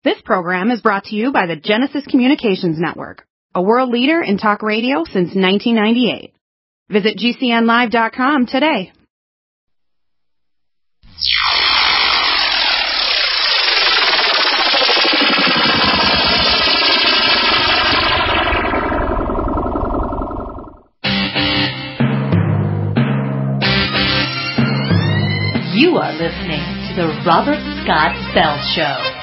This program is brought to you by the Genesis Communications Network, a world leader in talk radio since 1998. Visit GCNlive.com today. You are listening to the Robert Scott Bell Show.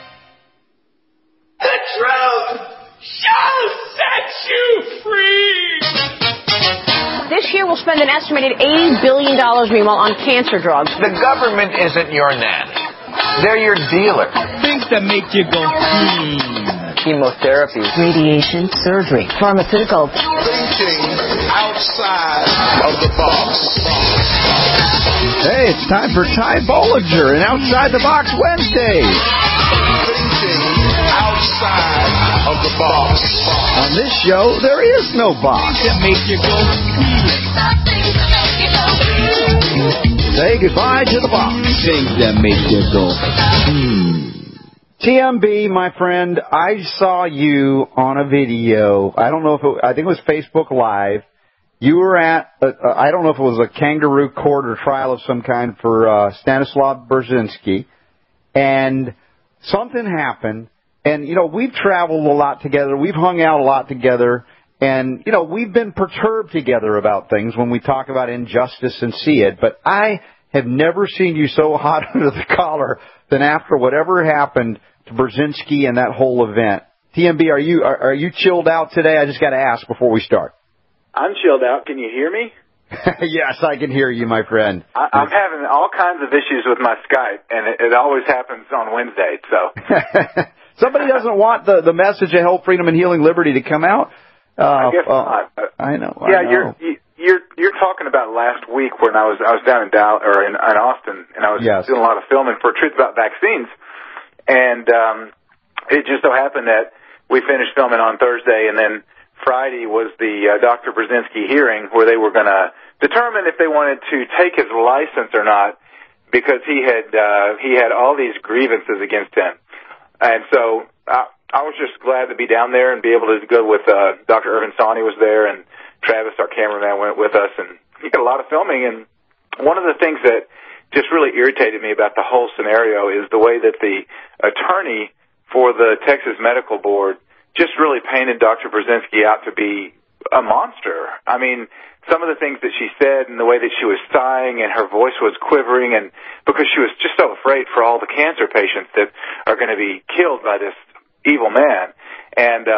The truth shall set you free! This year we'll spend an estimated $80 billion, meanwhile, on cancer drugs. The government isn't your nanny. They're your dealer. Things that make you go, Chemotherapy. Radiation, surgery, pharmaceuticals. Thinking outside of the box. Hey, it's time for Ty Bollinger and Outside the Box Wednesday. Thinking outside of the box. On this show, there is no box. that make you go, Say goodbye to the box. things that make you go, TMB, my friend, I saw you on a video. I don't know if I think it was Facebook Live. You were at, I don't know if it was a kangaroo court or trial of some kind for Stanislav Brzezinski. And something happened. And, we've traveled a lot together. We've hung out a lot together. And, we've been perturbed together about things when we talk about injustice and see it. But I have never seen you so hot under the collar than after whatever happened to Brzezinski and that whole event. TMB, are you chilled out today? I just got to ask before we start. I'm chilled out. Can you hear me? Yes, I can hear you, my friend. I'm having all kinds of issues with my Skype, and it always happens on Wednesday. So somebody doesn't want the message of health, freedom, and healing liberty to come out. I guess not. I know. Yeah, I know. you're talking about last week when I was down in Dallas or in Austin, and I was doing a lot of filming for Truth About Vaccines, and it just so happened that we finished filming on Thursday, and then Friday was the Dr. Brzezinski hearing where they were going to determine if they wanted to take his license or not because he had all these grievances against him. And so I was just glad to be down there and be able to go with Dr. Irvin Sani was there, and Travis, our cameraman, went with us, and he did a lot of filming. And one of the things that just really irritated me about the whole scenario is the way that the attorney for the Texas Medical Board just really painted Dr. Brzezinski out to be a monster. I mean, some of the things that she said and the way that she was sighing and her voice was quivering, and because she was just so afraid for all the cancer patients that are going to be killed by this evil man. And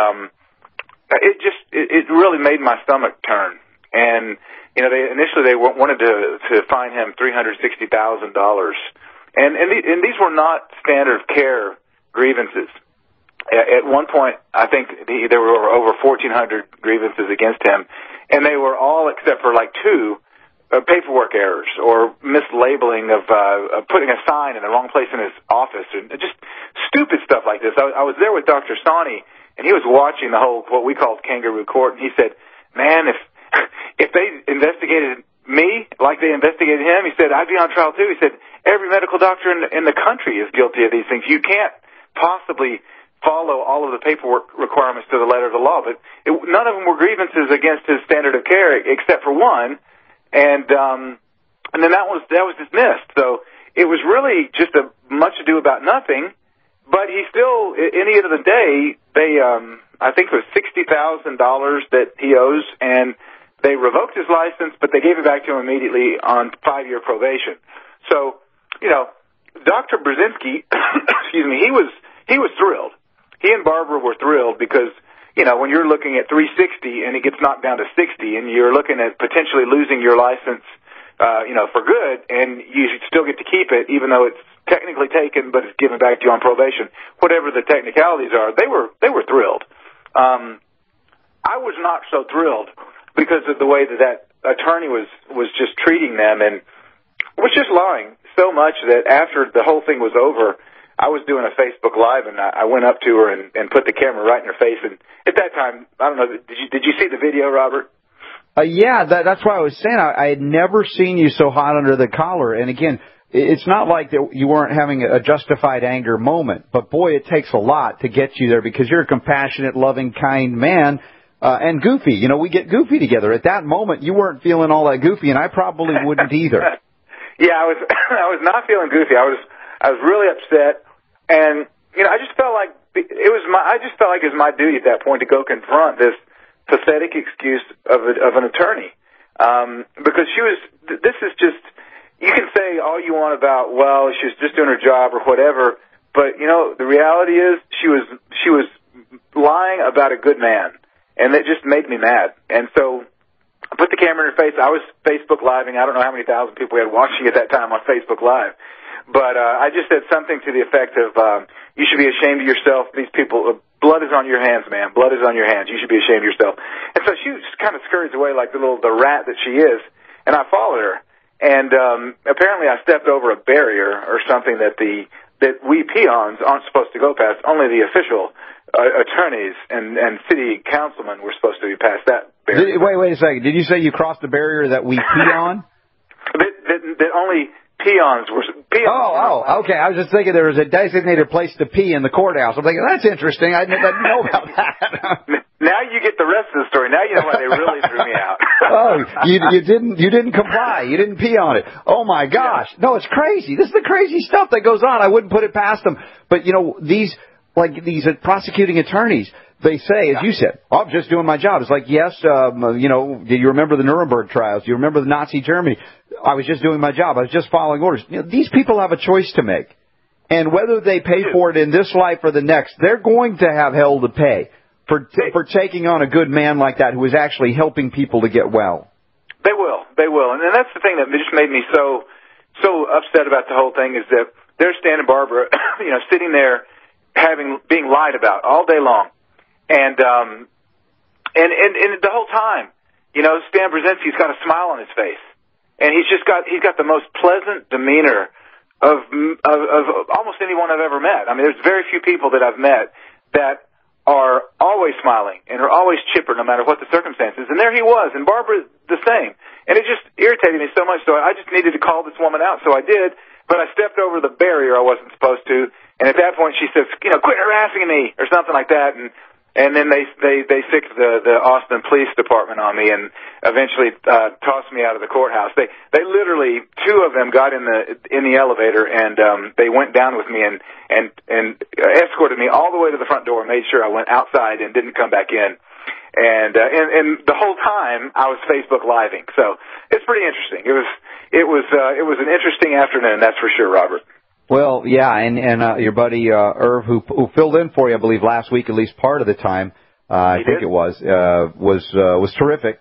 it really made my stomach turn. And, they initially wanted to fine him $360,000. And these were not standard of care grievances. At one point, I think there were over 1,400 grievances against him, and they were all except for like two paperwork errors or mislabeling of putting a sign in the wrong place in his office, and just stupid stuff like this. I was there with Dr. Sani, and he was watching the whole what we called kangaroo court, and he said, "Man, if they investigated me like they investigated him, he said I'd be on trial too." He said every medical doctor in the country is guilty of these things. You can't possibly follow all of the paperwork requirements to the letter of the law, but none of them were grievances against his standard of care except for one, and then that was dismissed. So it was really just a much ado about nothing. But he still, in the end of the day, they I think it was $60,000 that he owes, and they revoked his license, but they gave it back to him immediately on 5-year probation. So Dr. Brzezinski, excuse me, he was thrilled. He and Barbara were thrilled because, when you're looking at 360 and it gets knocked down to 60 and you're looking at potentially losing your license, for good, and you still get to keep it even though it's technically taken but it's given back to you on probation, whatever the technicalities are, they were thrilled. I was not so thrilled because of the way that attorney was just treating them and was just lying so much that after the whole thing was over, I was doing a Facebook Live, and I went up to her and put the camera right in her face. And at that time, I don't know, did you see the video, Robert? Yeah, that's what I was saying. I had never seen you so hot under the collar. And again, it's not like that you weren't having a justified anger moment, but boy, it takes a lot to get you there because you're a compassionate, loving, kind man, and goofy. You know, we get goofy together. At that moment, you weren't feeling all that goofy, and I probably wouldn't either. Yeah, I was not feeling goofy. I was really upset, and you know, I just felt like it was my duty at that point to go confront this pathetic excuse of an attorney, because this is just. You can say all you want about, well, she was just doing her job or whatever, but you know, the reality is she was lying about a good man, and it just made me mad. And so I put the camera in her face. I was Facebook Living. I don't know how many thousand people we had watching at that time on Facebook Live, but I just said something to the effect of, you should be ashamed of yourself. These people, blood is on your hands, man. Blood is on your hands. You should be ashamed of yourself. And so she just kind of scurries away like the rat that she is, and I followed her. And apparently I stepped over a barrier or something that we peons aren't supposed to go past. Only the official attorneys and city councilmen were supposed to be past that barrier. Wait a second. Did you say you crossed a barrier that we pee on? that only peons were... Oh, okay. I was just thinking there was a designated place to pee in the courthouse. I'm thinking, that's interesting. I didn't know about that. Now you get the rest of the story. Now you know why they really threw me out. You didn't comply. You didn't pee on it. Oh my gosh. No, it's crazy. This is the crazy stuff that goes on. I wouldn't put it past them. But you know, these prosecuting attorneys, they say, as you said, oh, I'm just doing my job. It's like, yes, you know, do you remember the Nuremberg trials? Do you remember the Nazi Germany? I was just doing my job. I was just following orders. You know, these people have a choice to make. And whether they pay for it in this life or the next, they're going to have hell to pay for taking on a good man like that who is actually helping people to get well. They will. And that's the thing that just made me so upset about the whole thing is that there's Stan and Barbara, you know, sitting there being lied about all day long. And the whole time, you know, Stan Brzezinski's got a smile on his face. And he's got the most pleasant demeanor of almost anyone I've ever met. I mean, there's very few people that I've met that are always smiling and are always chipper no matter what the circumstances. And there he was, and Barbara the same. And it just irritated me so much, so I just needed to call this woman out, so I did. But I stepped over the barrier I wasn't supposed to, and at that point she says, you know, quit harassing me, or something like that, and then they fixed the Austin Police Department on me and eventually tossed me out of the courthouse. They literally, two of them got in the elevator and they went down with me and escorted me all the way to the front door and made sure I went outside and didn't come back in. And the whole time I was Facebook Living. So it's pretty interesting. It was an interesting afternoon, that's for sure, Robert. Well, yeah, and your buddy Irv, who filled in for you, I believe, last week, at least part of the time, I think it was terrific.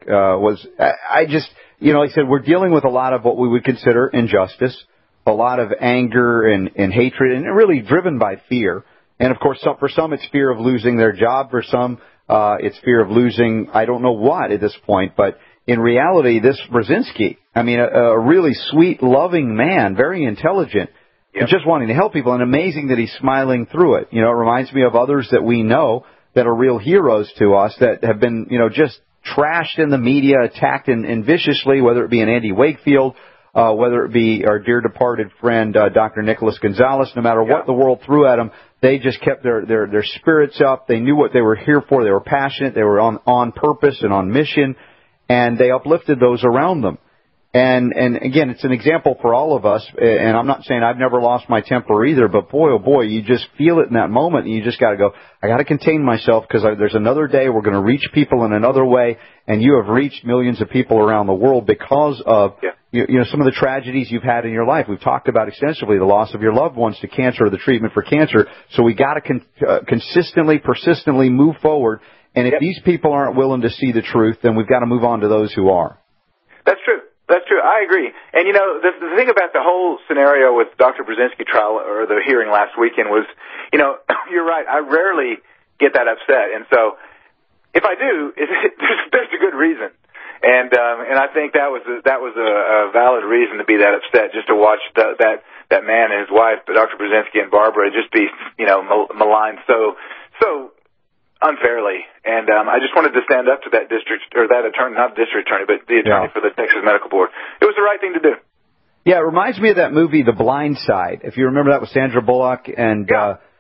I just, you know, like I said, we're dealing with a lot of what we would consider injustice, a lot of anger and hatred, and really driven by fear. And of course, for some, it's fear of losing their job. For some, it's fear of losing, I don't know what at this point, but in reality, this Brzezinski, I mean, a really sweet, loving man, very intelligent. And just wanting to help people, and amazing that he's smiling through it. You know, it reminds me of others that we know that are real heroes to us that have been, you know, just trashed in the media, attacked and viciously, whether it be an Andy Wakefield, whether it be our dear departed friend, Dr. Nicholas Gonzalez. No matter what the world threw at them, they just kept their spirits up. They knew what they were here for. They were passionate. They were on purpose and on mission, and they uplifted those around them. And again, it's an example for all of us, and I'm not saying I've never lost my temper either, but boy, oh boy, you just feel it in that moment, and you just got to go, I got to contain myself because there's another day we're going to reach people in another way, and you have reached millions of people around the world because of you know, some of the tragedies you've had in your life. We've talked about extensively the loss of your loved ones to cancer or the treatment for cancer, so we got to consistently, persistently move forward, and if these people aren't willing to see the truth, then we've got to move on to those who are. That's true. That's true. I agree. And, you know, the thing about the whole scenario with Dr. Brzezinski trial or the hearing last weekend was, you know, you're right. I rarely get that upset. And so if I do, there's a good reason. And I think that was a valid reason to be that upset, just to watch that man and his wife, Dr. Brzezinski and Barbara, just be, you know, maligned so unfairly, and I just wanted to stand up to that district, or that attorney, not district attorney, but the attorney for the Texas Medical Board. It was the right thing to do. Yeah, it reminds me of that movie, The Blind Side. If you remember that with Sandra Bullock and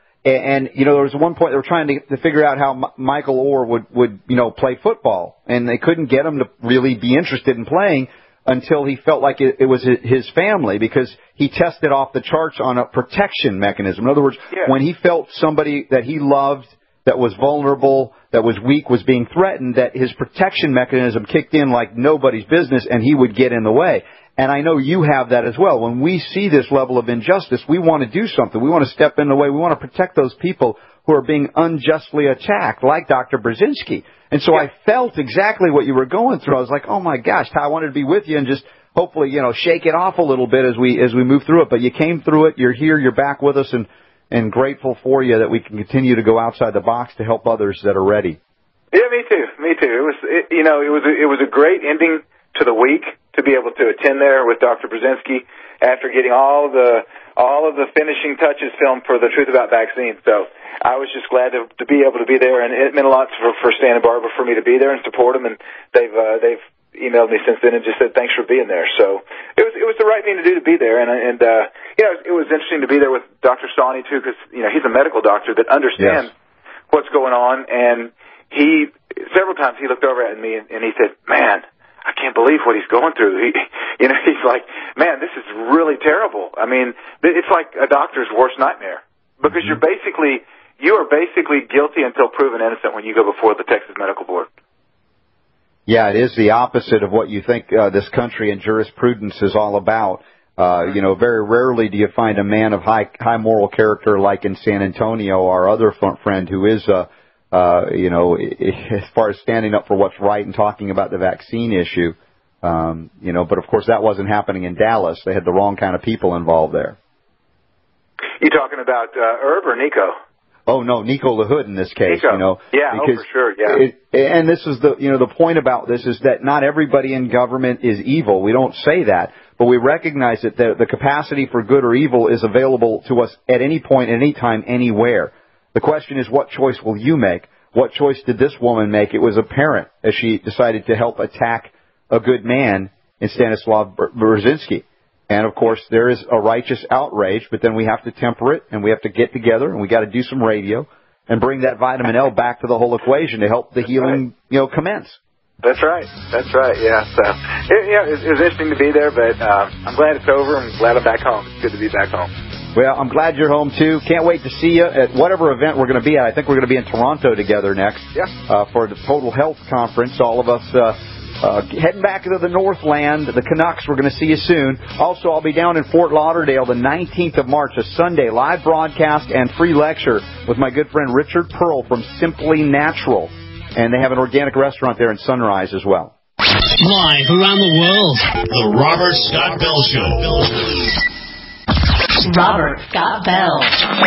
you know, there was one point they were trying to figure out how Michael Orr would you know, play football, and they couldn't get him to really be interested in playing until he felt like it was his family, because he tested off the charts on a protection mechanism. In other words, when he felt somebody that he loved, that was vulnerable, that was weak, was being threatened, that his protection mechanism kicked in like nobody's business, and he would get in the way. And I know you have that as well. When we see this level of injustice, we want to do something. We want to step in the way. We want to protect those people who are being unjustly attacked, like Dr. Brzezinski. And so I felt exactly what you were going through. I was like, oh, my gosh, I wanted to be with you and just hopefully, you know, shake it off a little bit as we move through it. But you came through it. You're here. You're back with us, and grateful for you that we can continue to go outside the box to help others that are ready. Yeah, me too. Me too. It was a great ending to the week to be able to attend there with Dr. Brzezinski after getting all of the finishing touches filmed for the Truth About Vaccines. So I was just glad to be able to be there, and it meant a lot for Santa Barbara for me to be there and support them. And they've emailed me since then and just said thanks for being there. So it was the right thing to do to be there, and you know, it was interesting to be there with Dr. Sani too, because you know, he's a medical doctor that understands what's going on, and he several times he looked over at me and he said, "Man, I can't believe what he's going through." He's like, "Man, this is really terrible." I mean, it's like a doctor's worst nightmare, because you are basically guilty until proven innocent when you go before the Texas Medical Board. Yeah, it is the opposite of what you think this country and jurisprudence is all about. You know, very rarely do you find a man of high moral character like in San Antonio, our other friend who is you know, as far as standing up for what's right and talking about the vaccine issue, you know, but of course that wasn't happening in Dallas. They had the wrong kind of people involved there. You talking about Herb or Nico? Oh no, Nico LaHood in this case. Nico. You know, because for sure, and this is the point about this is that not everybody in government is evil. We don't say that, but we recognize that the capacity for good or evil is available to us at any point, any time, anywhere. The question is, what choice will you make? What choice did this woman make? It was apparent as she decided to help attack a good man in Stanislav Brzezinski. And, of course, there is a righteous outrage, but then we have to temper it, and we have to get together, and we got to do some radio and bring that vitamin L back to the whole equation to help the healing, you know, commence. That's right. That's right, yeah. So, it was interesting to be there, but I'm glad it's over. I'm glad I'm back home. It's good to be back home. Well, I'm glad you're home, too. Can't wait to see you at whatever event we're going to be at. I think we're going to be in Toronto together next for the Total Health Conference. All of us heading back into the Northland, the Canucks. We're going to see you soon. Also, I'll be down in Fort Lauderdale the 19th of March, a Sunday, live broadcast and free lecture with my good friend Richard Pearl from Simply Natural. And they have an organic restaurant there in Sunrise as well. Live around the world, The Robert Scott Bell Show. Robert Scott Bell.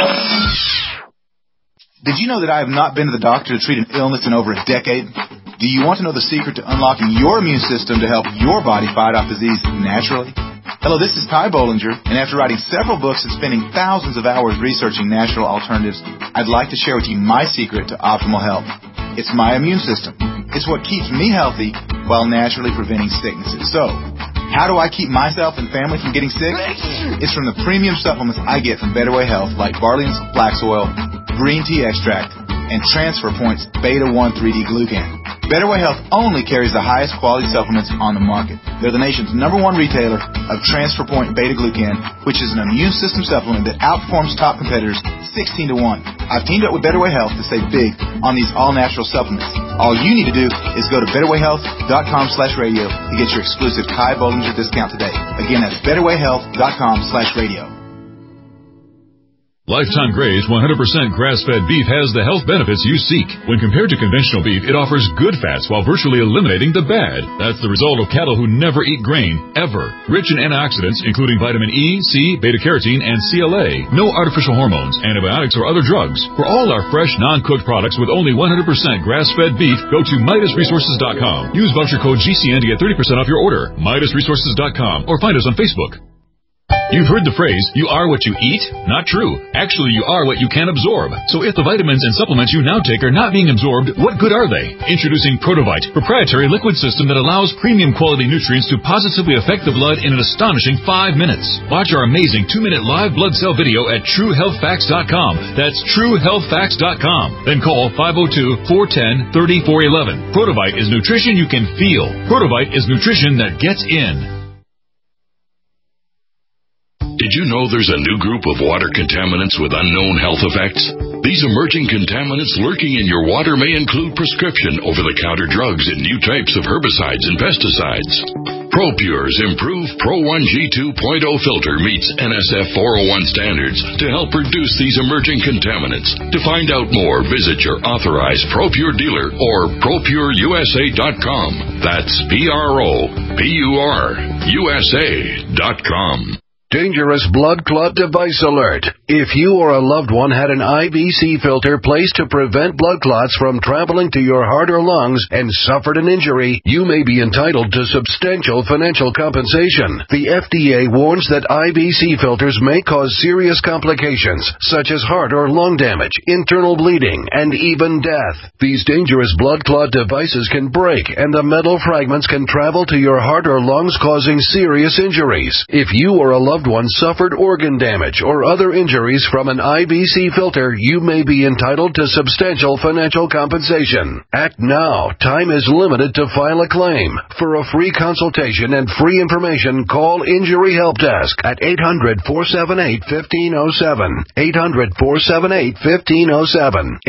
Did you know that I have not been to the doctor to treat an illness in over a decade? Do you want to know the secret to unlocking your immune system to help your body fight off disease naturally? Hello, this is Ty Bollinger, and after writing several books and spending thousands of hours researching natural alternatives, I'd like to share with you my secret to optimal health. It's my immune system. It's what keeps me healthy while naturally preventing sicknesses. So, how do I keep myself and family from getting sick? It's from the premium supplements I get from Better Way Health, like Barley and Flax Oil, Green Tea Extract, and Transfer Point's Beta 1 3D Glucan. Better Way Health only carries the highest quality supplements on the market. They're the nation's #1 retailer of Transfer Point Beta Glucan, which is an immune system supplement that outperforms top competitors 16 to 1. I've teamed up with Better Way Health to save big on these all-natural supplements. All you need to do is go to betterwayhealth.com/radio to get your exclusive Ty Bollinger discount today. Again, that's betterwayhealth.com/radio. Lifetime Graze 100% grass-fed beef has the health benefits you seek. When compared to conventional beef, it offers good fats while virtually eliminating the bad. That's the result of cattle who never eat grain, ever. Rich in antioxidants, including vitamin E, C, beta-carotene, and CLA. No artificial hormones, antibiotics, or other drugs. For all our fresh, non-cooked products with only 100% grass-fed beef, go to MidasResources.com. Use voucher code GCN to get 30% off your order. MidasResources.com, or find us on Facebook. You've heard the phrase, you are what you eat? Not true. Actually, you are what you can absorb. So if the vitamins and supplements you now take are not being absorbed, what good are they? Introducing Protovite, proprietary liquid system that allows premium quality nutrients to positively affect the blood in an astonishing 5 minutes. Watch our amazing 2-minute live blood cell video at TrueHealthFacts.com. That's TrueHealthFacts.com. Then call 502-410-3411. Protovite is nutrition you can feel. Protovite is nutrition that gets in. Did you know there's a new group of water contaminants with unknown health effects? These emerging contaminants lurking in your water may include prescription over-the-counter drugs and new types of herbicides and pesticides. ProPure's improved Pro 1G 2.0 filter meets NSF 401 standards to help reduce these emerging contaminants. To find out more, visit your authorized ProPure dealer or ProPureUSA.com. That's ProPureUSA.com. Dangerous blood clot device alert. If you or a loved one had an IBC filter placed to prevent blood clots from traveling to your heart or lungs and suffered an injury, you may be entitled to substantial financial compensation. The FDA warns that IBC filters may cause serious complications, such as heart or lung damage, internal bleeding, and even death. These dangerous blood clot devices can break, and the metal fragments can travel to your heart or lungs, causing serious injuries. If you or a loved one suffered organ damage or other injuries from an IBC filter, you may be entitled to substantial financial compensation. Act now. Time is limited to file a claim. For a free consultation and free information, call Injury Help Desk at 800-478-1507. 800-478-1507.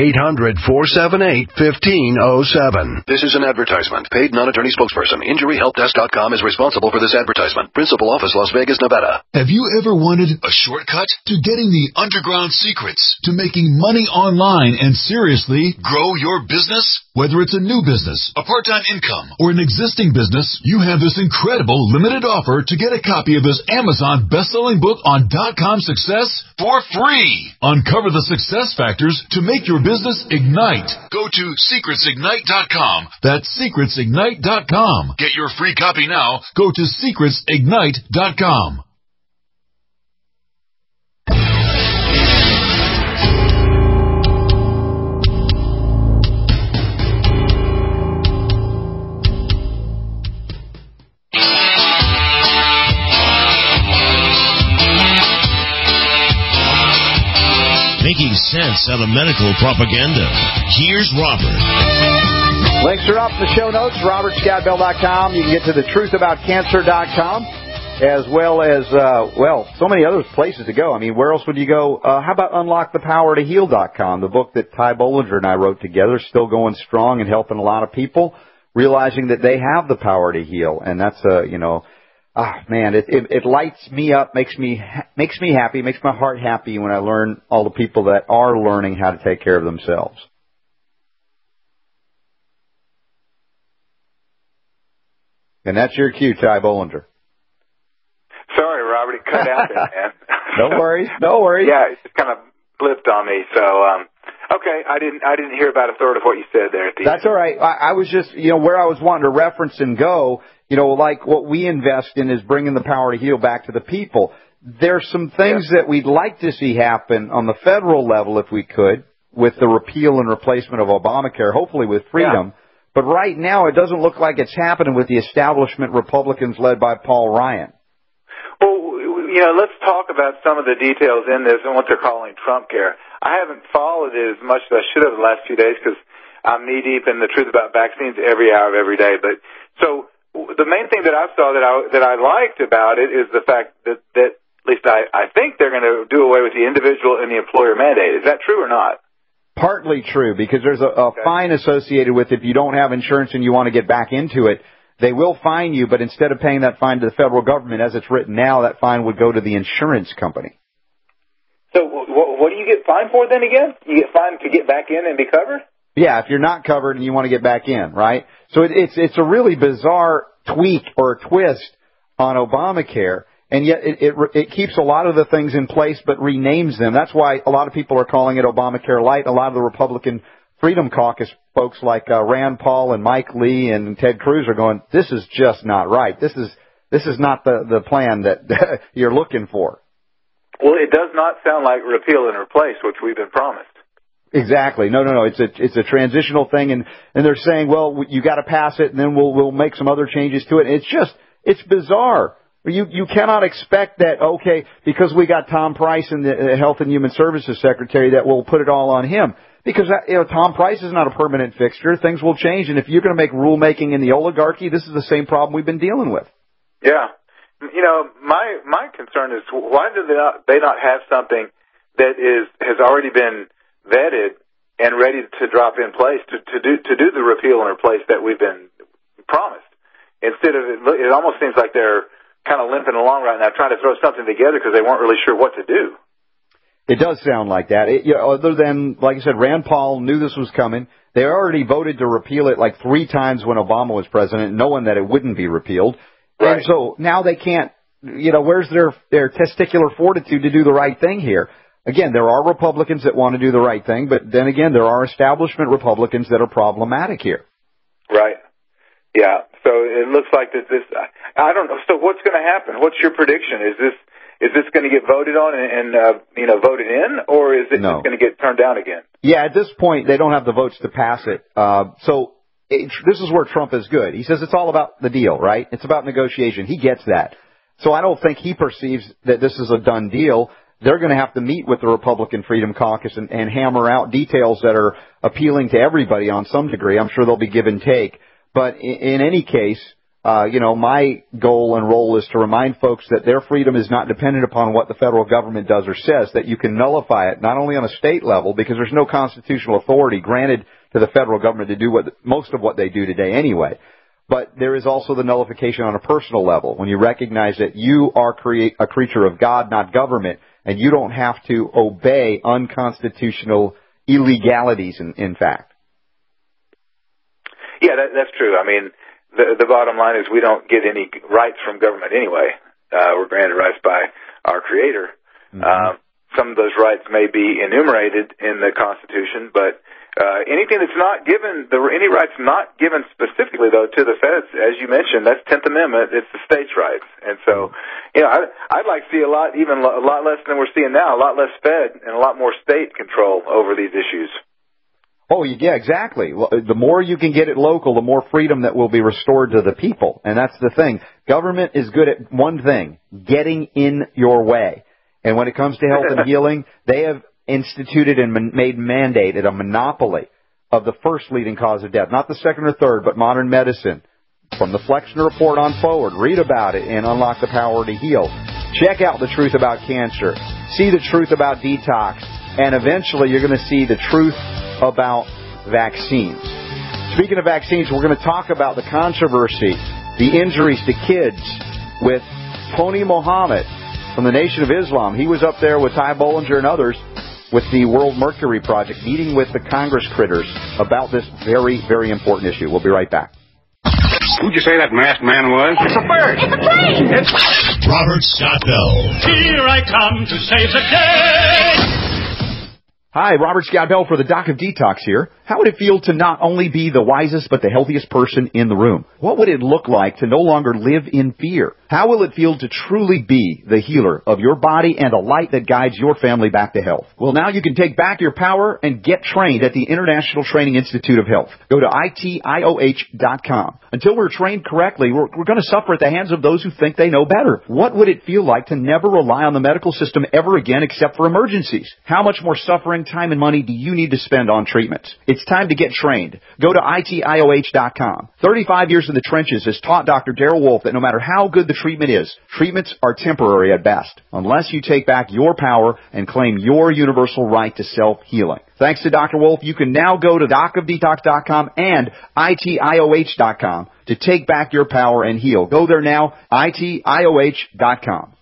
800-478-1507. This is an advertisement. Paid non-attorney spokesperson. InjuryHelpDesk.com is responsible for this advertisement. Principal office, Las Vegas, Nevada. Have you ever wanted a shortcut to getting the underground secrets to making money online and seriously grow your business? Whether it's a new business, a part-time income, or an existing business, you have this incredible limited offer to get a copy of this Amazon best-selling book on .com success for free. Uncover the success factors to make your business ignite. Go to secretsignite.com. That's secretsignite.com. Get your free copy now. Go to secretsignite.com. Making sense out of medical propaganda. Here's Robert. Links are up in the show notes, robertscottbell.com. You can get to thetruthaboutcancer.com, as well as, so many other places to go. I mean, where else would you go? How about unlockthepowertoheal.com, the book that Ty Bollinger and I wrote together, still going strong and helping a lot of people, realizing that they have the power to heal. And that's, it lights me up, makes me happy, makes my heart happy when I learn all the people that are learning how to take care of themselves. And that's your cue, Ty Bollinger. Sorry, Robert, it cut out there, man. No worries. Yeah, it just kind of blipped on me. So, okay, I didn't hear about a third of what you said there at the end. That's all right. I was just, where I was wanting to reference and go, like what we invest in is bringing the power to heal back to the people. There's some things that we'd like to see happen on the federal level, if we could, with the repeal and replacement of Obamacare, hopefully with freedom. Yeah. But right now, it doesn't look like it's happening with the establishment Republicans led by Paul Ryan. Well, let's talk about some of the details in this and what they're calling Trump care. I haven't followed it as much as I should have the last few days because I'm knee-deep in the truth about vaccines every hour of every day. But so the main thing that I saw that I liked about it is the fact that at least I think they're going to do away with the individual and the employer mandate. Is that true or not? Partly true, because there's a fine associated with if you don't have insurance and you want to get back into it. They will fine you, but instead of paying that fine to the federal government as it's written now, that fine would go to the insurance company. So what do you get fined for then again? You get fined to get back in and be covered? Yeah, if you're not covered and you want to get back in, right? So it's a really bizarre tweak or twist on Obamacare, and yet it keeps a lot of the things in place but renames them. That's why a lot of people are calling it Obamacare Light. A lot of the Republican Freedom Caucus folks like Rand Paul and Mike Lee and Ted Cruz are going, this is just not right. This is this is not the plan that you're looking for. Well, it does not sound like repeal and replace, which we've been promised. Exactly. No. It's a transitional thing, and they're saying, well, you got to pass it, and then we'll make some other changes to it. It's bizarre. You cannot expect that, okay, because we got Tom Price in the Health and Human Services Secretary, that we'll put it all on him. Because Tom Price is not a permanent fixture. Things will change, and if you're going to make rulemaking in the oligarchy, this is the same problem we've been dealing with. Yeah. My concern is, why do they not have something that has already been vetted and ready to drop in place to do the repeal and replace that we've been promised? Instead of it almost seems like they're kind of limping along right now, trying to throw something together because they weren't really sure what to do. It does sound like that. Other than, like I said, Rand Paul knew this was coming. They already voted to repeal it like 3 times when Obama was president, knowing that it wouldn't be repealed. Right. And so now they can't, where's their testicular fortitude to do the right thing here? Again, there are Republicans that want to do the right thing, but then again, there are establishment Republicans that are problematic here. Right. Yeah. So it looks like that this, I don't know. So what's going to happen? What's your prediction? Is this going to get voted on and voted in, or is it just going to get turned down again? Yeah, at this point, they don't have the votes to pass it. This is where Trump is good. He says it's all about the deal, right? It's about negotiation. He gets that. So I don't think he perceives that this is a done deal. They're going to have to meet with the Republican Freedom Caucus and hammer out details that are appealing to everybody on some degree. I'm sure there'll be give and take. But in any case, my goal and role is to remind folks that their freedom is not dependent upon what the federal government does or says, that you can nullify it, not only on a state level, because there's no constitutional authority granted to the federal government to do most of what they do today anyway. But there is also the nullification on a personal level, when you recognize that you are a creature of God, not government, and you don't have to obey unconstitutional illegalities, in fact. Yeah, that's true. I mean, the bottom line is we don't get any rights from government anyway. We're granted rights by our Creator. Mm-hmm. Some of those rights may be enumerated in the Constitution, but anything that's not given, any rights not given specifically, though, to the feds, as you mentioned, that's 10th Amendment. It's the states' rights. And so, I'd like to see a lot less than we're seeing now, a lot less Fed and a lot more state control over these issues. Oh, yeah, exactly. Well, the more you can get it local, the more freedom that will be restored to the people. And that's the thing. Government is good at one thing, getting in your way. And when it comes to health and healing, they have instituted and made mandated a monopoly of the first leading cause of death, not the second or third, but modern medicine. From the Flexner Report on forward, read about it and unlock the power to heal. Check out the truth about cancer. See the truth about detox. And eventually you're going to see the truth about vaccines. Speaking of vaccines, we're going to talk about the controversy, the injuries to kids with Pony Muhammad from the Nation of Islam. He was up there with Ty Bollinger and others with the World Mercury Project, meeting with the Congress critters about this very, very important issue. We'll be right back. Who'd you say that masked man was? It's a bird. It's a plane. It's Robert Scott Bell. Here I come to save the day. Hi, Robert Scott Bell for the Doc of Detox here. How would it feel to not only be the wisest but the healthiest person in the room? What would it look like to no longer live in fear? How will it feel to truly be the healer of your body and a light that guides your family back to health? Well, now you can take back your power and get trained at the International Training Institute of Health. Go to ITIOH.com. Until we're trained correctly, we're going to suffer at the hands of those who think they know better. What would it feel like to never rely on the medical system ever again except for emergencies? How much more suffering, time, and money do you need to spend on treatments? It's time to get trained. Go to ITIOH.com. 35 years in the trenches has taught Dr. Darrell Wolfe that no matter how good the treatment is, treatments are temporary at best, unless you take back your power and claim your universal right to self-healing. Thanks to Dr. Wolfe, you can now go to docofdetox.com and ITIOH.com to take back your power and heal. Go there now, ITIOH.com.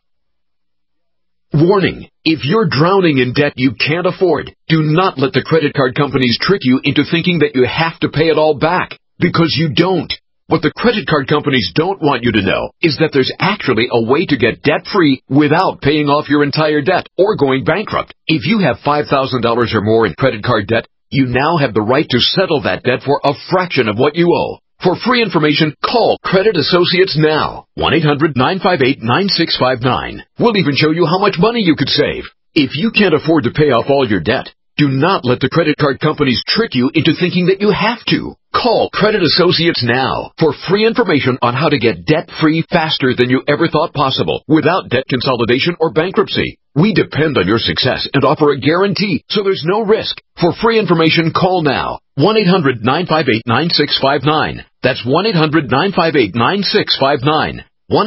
Warning, if you're drowning in debt you can't afford, do not let the credit card companies trick you into thinking that you have to pay it all back, because you don't. What the credit card companies don't want you to know is that there's actually a way to get debt-free without paying off your entire debt or going bankrupt. If you have $5,000 or more in credit card debt, you now have the right to settle that debt for a fraction of what you owe. For free information, call Credit Associates now. 1-800-958-9659. We'll even show you how much money you could save. If you can't afford to pay off all your debt, do not let the credit card companies trick you into thinking that you have to. Call Credit Associates now for free information on how to get debt-free faster than you ever thought possible without debt consolidation or bankruptcy. We depend on your success and offer a guarantee, so there's no risk. For free information, call now. 1-800-958-9659. That's 1-800-958-9659.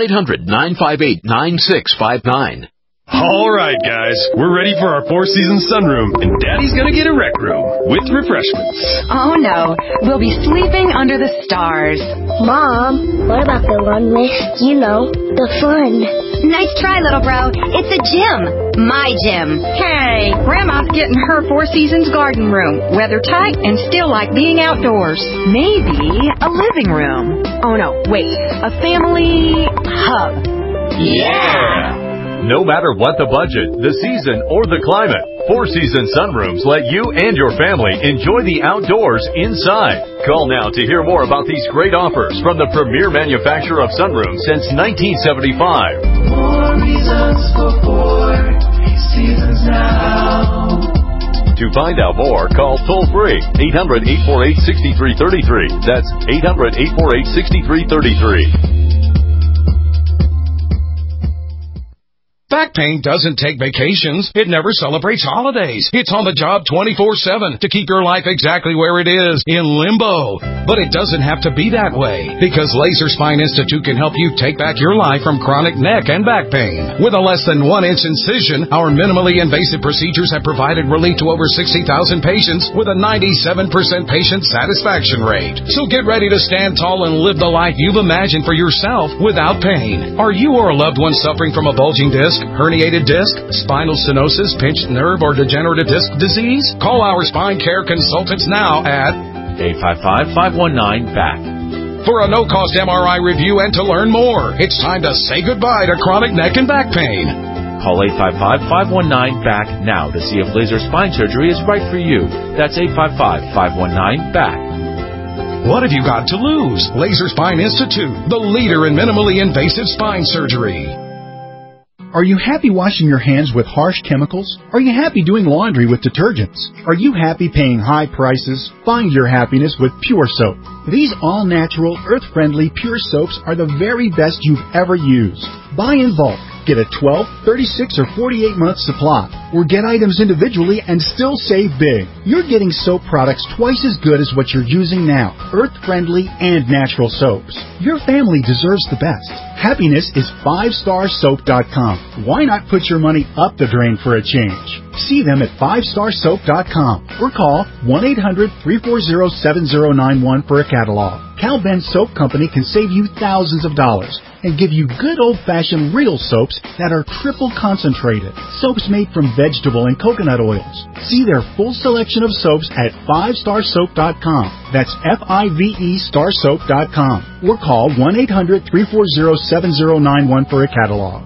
1-800-958-9659. All right, guys, we're ready for our four-season sunroom, and Daddy's gonna get a rec room with refreshments. Oh, no. We'll be sleeping under the stars. Mom, what about the one with, the fun? Nice try, little bro. It's a gym. My gym. Hey, Grandma's getting her Four Seasons garden room. Weather tight and still like being outdoors. Maybe a living room. Oh, no, wait. A family hub. Yeah! No matter what the budget, the season, or the climate, Four Seasons Sunrooms let you and your family enjoy the outdoors inside. Call now to hear more about these great offers from the premier manufacturer of sunrooms since 1975. More reasons for Four Seasons now. To find out more, call toll-free 800-848-6333. That's 800-848-6333. Back pain doesn't take vacations. It never celebrates holidays. It's on the job 24/7 to keep your life exactly where it is, in limbo. But it doesn't have to be that way, because Laser Spine Institute can help you take back your life from chronic neck and back pain. With a less than 1-inch incision, our minimally invasive procedures have provided relief to over 60,000 patients with a 97% patient satisfaction rate. So get ready to stand tall and live the life you've imagined for yourself without pain. Are you or a loved one suffering from a bulging disc, herniated disc, spinal stenosis, pinched nerve, or degenerative disc disease? Call our spine care consultants now at 855-519-BACK. For a no-cost MRI review and to learn more. It's time to say goodbye to chronic neck and back pain. Call 855-519-BACK now to see if laser spine surgery is right for you. That's 855-519-BACK. What have you got to lose? Laser Spine Institute, the leader in minimally invasive spine surgery. Are you happy washing your hands with harsh chemicals? Are you happy doing laundry with detergents? Are you happy paying high prices? Find your happiness with Pure Soap. These all-natural, earth-friendly Pure Soaps are the very best you've ever used. Buy in bulk. Get a 12, 36, or 48-month supply. Or get items individually and still save big. You're getting soap products twice as good as what you're using now. Earth-friendly and natural soaps. Your family deserves the best. Happiness is 5starsoap.com. Why not put your money up the drain for a change? See them at 5starsoap.com or call 1-800-340-7091 for a catalog. Cal Ben Soap Company can save you thousands of dollars and give you good old-fashioned real soaps that are triple concentrated. Soaps made from vegetable and coconut oils. See their full selection of soaps at 5starsoap.com. That's F-I-V-E starsoap.com. Or call 1-800-340-7091 for a catalog.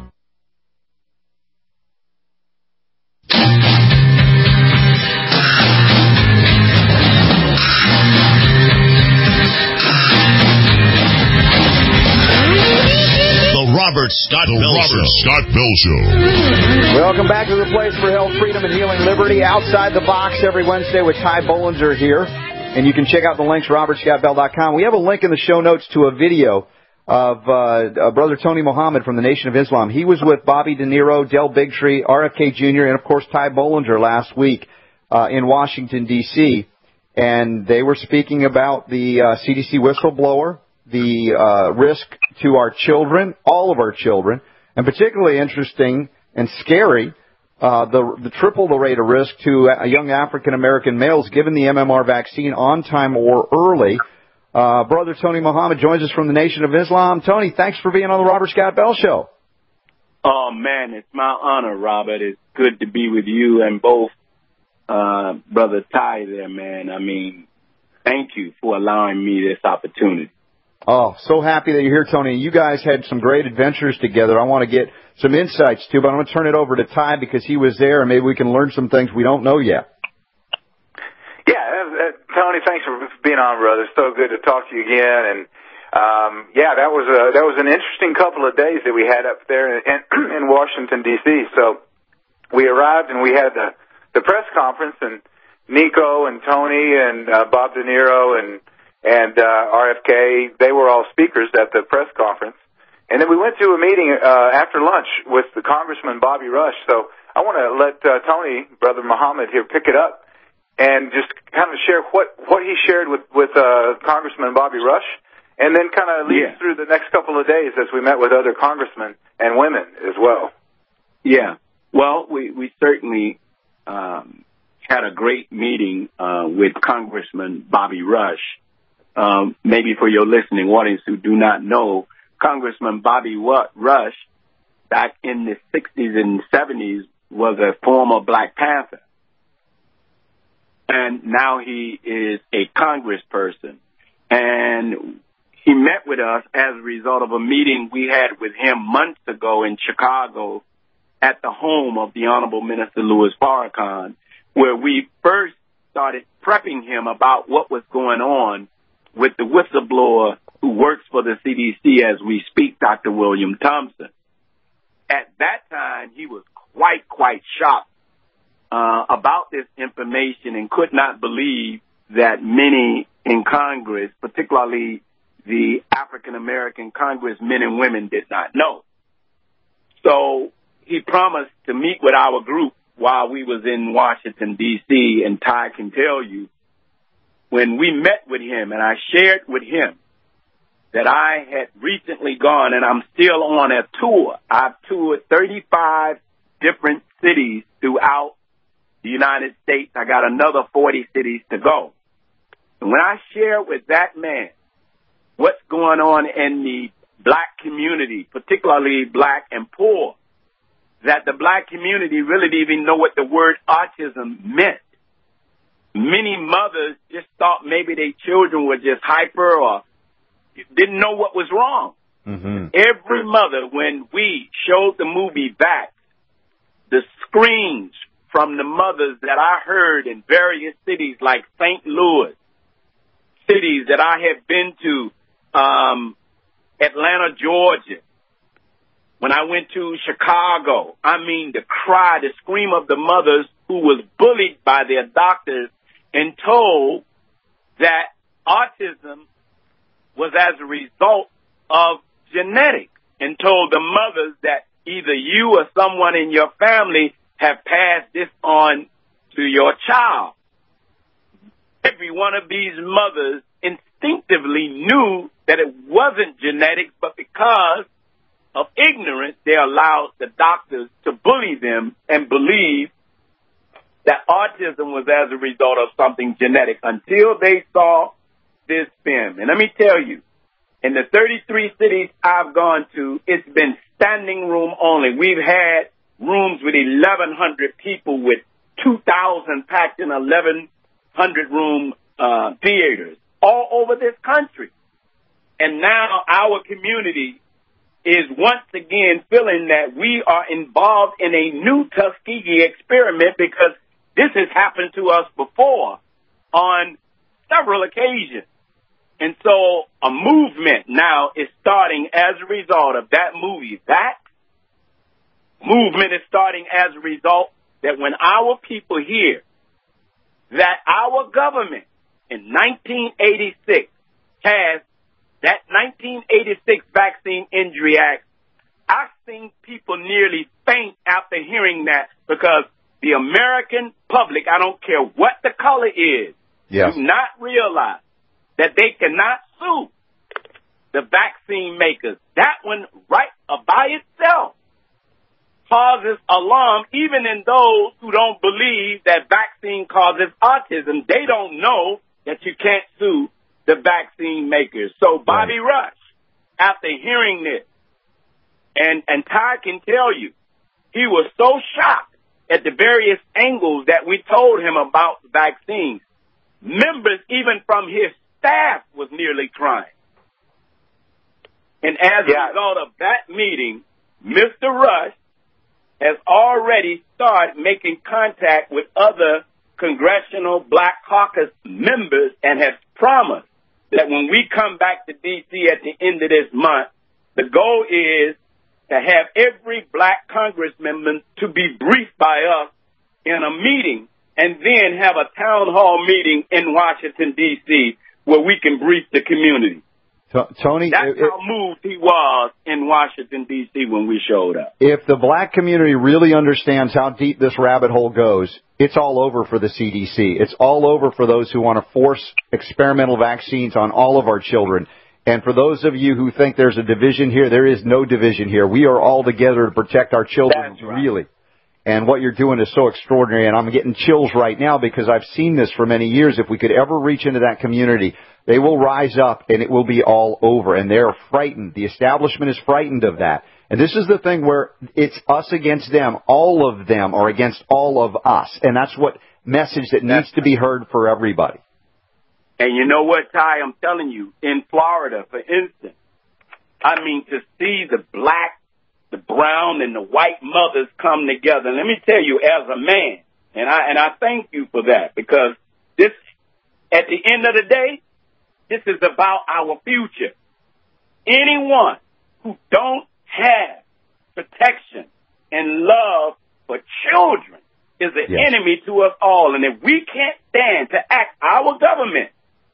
Robert Scott Bell Show. Welcome back to the place for health, freedom, and healing liberty. Outside the Box every Wednesday with Ty Bollinger here. And you can check out the links, robertscottbell.com. We have a link in the show notes to a video of Brother Tony Muhammad from the Nation of Islam. He was with Bobby De Niro, Del Bigtree, RFK Jr., and, of course, Ty Bollinger last week in Washington, D.C. And they were speaking about the CDC whistleblower, the risk to our children, all of our children, and particularly interesting and scary, the triple the rate of risk to young African-American males given the MMR vaccine on time or early. Brother Tony Muhammad joins us from the Nation of Islam. Tony, thanks for being on the Robert Scott Bell Show. Oh, man, it's my honor, Robert. It's good to be with you and both Brother Ty there, man. I mean, thank you for allowing me this opportunity. Oh, so happy that you're here, Tony. You guys had some great adventures together. I want to get some insights, too, but I'm going to turn it over to Ty because he was there, and maybe we can learn some things we don't know yet. Yeah, Tony, thanks for being on, brother. So good to talk to you again. And that was an interesting couple of days that we had up there in Washington D.C. So we arrived and we had the press conference, and Nico and Tony and Bob De Niro and RFK, they were all speakers at the press conference. And then we went to a meeting after lunch with the Congressman Bobby Rush. So I want to let Tony, Brother Muhammad here, pick it up and just kind of share what he shared with Congressman Bobby Rush, and then kind of lead us through the next couple of days as we met with other congressmen and women as well. Yeah. Well, we certainly had a great meeting with Congressman Bobby Rush. Maybe for your listening audience who do not know, Congressman Bobby Rush, back in the 60s and 70s, was a former Black Panther. And now he is a congressperson. And he met with us as a result of a meeting we had with him months ago in Chicago at the home of the Honorable Minister Louis Farrakhan, where we first started prepping him about what was going on with the whistleblower who works for the CDC as we speak, Dr. William Thompson. At that time, he was quite shocked about this information and could not believe that many in Congress, particularly the African-American congressmen and women, did not know. So he promised to meet with our group while we was in Washington, D.C., and Ty can tell you, when we met with him and I shared with him that I had recently gone, and I'm still on a tour. I've toured 35 different cities throughout the United States. I got another 40 cities to go. And when I share with that man what's going on in the Black community, particularly Black and poor, that the Black community really didn't even know what the word autism meant. Many mothers just thought maybe their children were just hyper or didn't know what was wrong. Mm-hmm. Every mother, when we showed the movie back, the screams from the mothers that I heard in various cities like St. Louis, cities that I have been to, Atlanta, Georgia, when I went to Chicago, I mean the cry, the scream of the mothers who was bullied by their doctors and told that autism was as a result of genetics, and told the mothers that either you or someone in your family have passed this on to your child. Every one of these mothers instinctively knew that it wasn't genetics, but because of ignorance, they allowed the doctors to bully them and believe that autism was as a result of something genetic until they saw this film. And let me tell you, in the 33 cities I've gone to, it's been standing room only. We've had rooms with 1,100 people with 2,000 packed in 1,100 room theaters all over this country. And now our community is once again feeling that we are involved in a new Tuskegee experiment, because this has happened to us before on several occasions. And so a movement now is starting as a result of that movie. That movement is starting as a result that when our people hear that our government in 1986 has that 1986 Vaccine Injury Act, I've seen people nearly faint after hearing that, because the American public, I don't care what the color is, do not realize that they cannot sue the vaccine makers. That one right by itself causes alarm even in those who don't believe that vaccine causes autism. They don't know that you can't sue the vaccine makers. So Bobby Rush, after hearing this, and Ty can tell you, he was so shocked at the various angles that we told him about vaccines. Members even from his staff was nearly crying. And as a result of that meeting, Mr. Rush has already started making contact with other Congressional Black Caucus members and has promised that when we come back to D.C. at the end of this month, the goal is to have every black congressman to be briefed by us in a meeting and then have a town hall meeting in Washington, D.C., where we can brief the community. Tony, that's how moved he was in Washington, D.C. when we showed up. If the black community really understands how deep this rabbit hole goes, it's all over for the CDC. It's all over for those who want to force experimental vaccines on all of our children. And for those of you who think there's a division here, there is no division here. We are all together to protect our children, that's right. Really. And what you're doing is so extraordinary, and I'm getting chills right now because I've seen this for many years. If we could ever reach into that community, they will rise up and it will be all over. And they're frightened. The establishment is frightened of that. And this is the thing where it's us against them. All of them are against all of us. And that's what message that needs to be heard for everybody. And you know what, Ty? I'm telling you, in Florida, for instance, I mean, to see the black, the brown, and the white mothers come together. And let me tell you, as a man, and I thank you for that, because this, at the end of the day, this is about our future. Anyone who don't have protection and love for children is an enemy to us all. And if we can't stand to act our government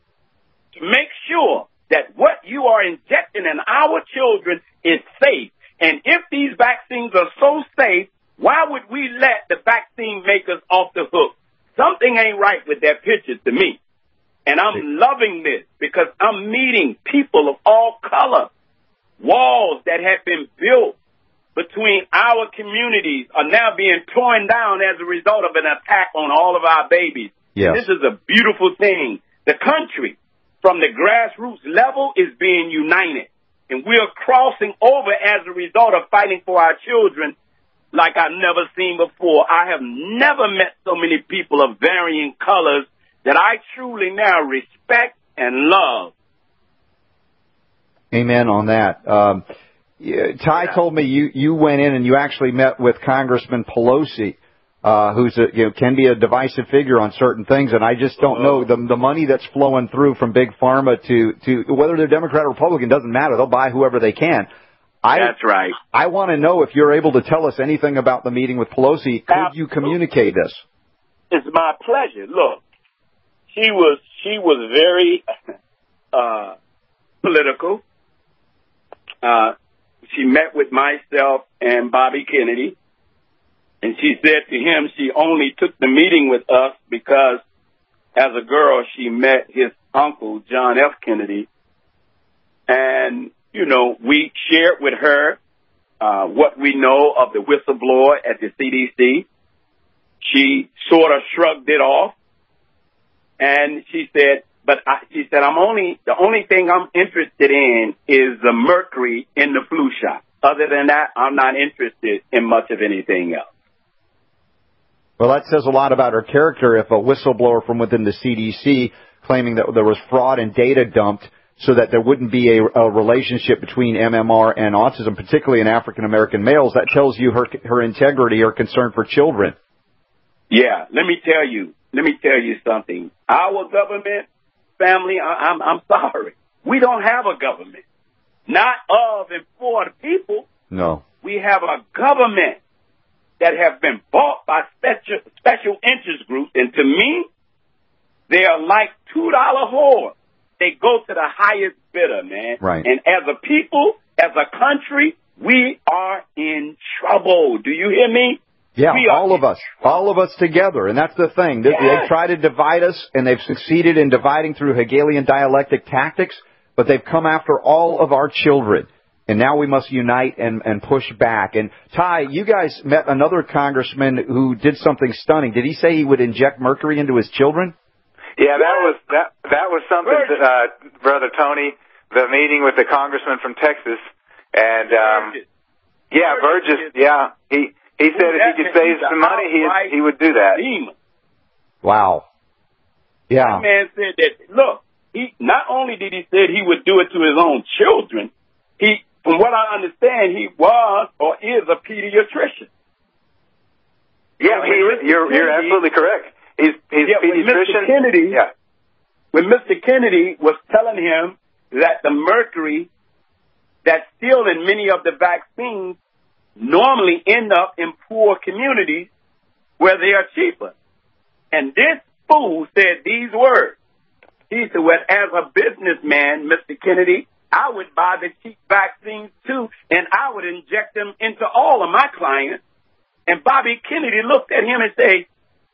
to make sure that what you are injecting in our children is safe, and if these vaccines are so safe, why would we let the vaccine makers off the hook? Something ain't right with that picture to me. And I'm loving this because I'm meeting people of all color. Walls that have been built between our communities are now being torn down as a result of an attack on all of our babies. Yes. This is a beautiful thing. The country, from the grassroots level, is being united. And we're crossing over as a result of fighting for our children like I've never seen before. I have never met so many people of varying colors that I truly now respect and love. Amen on that. Ty told me you went in and you actually met with Congressman Pelosi, who's can be a divisive figure on certain things, and I just don't know the money that's flowing through from big pharma to whether they're Democrat or Republican doesn't matter. They'll buy whoever they can. That's right. I want to know if you're able to tell us anything about the meeting with Pelosi. Could you communicate this? It's my pleasure. Look, she was very political. She met with myself and Bobby Kennedy, and she said to him she only took the meeting with us because as a girl she met his uncle, John F. Kennedy, and, we shared with her what we know of the whistleblower at the CDC. She sort of shrugged it off, and she said, the only thing I'm interested in is the mercury in the flu shot. Other than that, I'm not interested in much of anything else. Well, that says a lot about her character if a whistleblower from within the CDC claiming that there was fraud and data dumped so that there wouldn't be a relationship between MMR and autism, particularly in African-American males, that tells you her integrity, her concern for children. Yeah, let me tell you something. Our government, family, I'm sorry. We don't have a government. Not of and for the people. No. We have a government that have been bought by special interest groups. And to me, they are like $2 whores. They go to the highest bidder, man. Right. And as a people, as a country, we are in trouble. Do you hear me? Yeah, all of us together. And that's the thing. They try to divide us, and they've succeeded in dividing through Hegelian dialectic tactics, but they've come after all of our children. And now we must unite and push back. And Ty, you guys met another congressman who did something stunning. Did he say he would inject mercury into his children? Yeah, that was something that, Brother Tony, the meeting with the congressman from Texas, and Burgess, yeah, he said if he could save some money, he would do that. Wow. Yeah. That man said that, look, he not only did he say he would do it to his own children, from what I understand, he was or is a pediatrician. Yeah, you're absolutely correct. His pediatrician. When Mr. Kennedy was telling him that the mercury that's still in many of the vaccines normally end up in poor communities where they are cheaper. And this fool said these words. He said, well, as a businessman, Mr. Kennedy, I would buy the cheap vaccines too, and I would inject them into all of my clients. And Bobby Kennedy looked at him and said,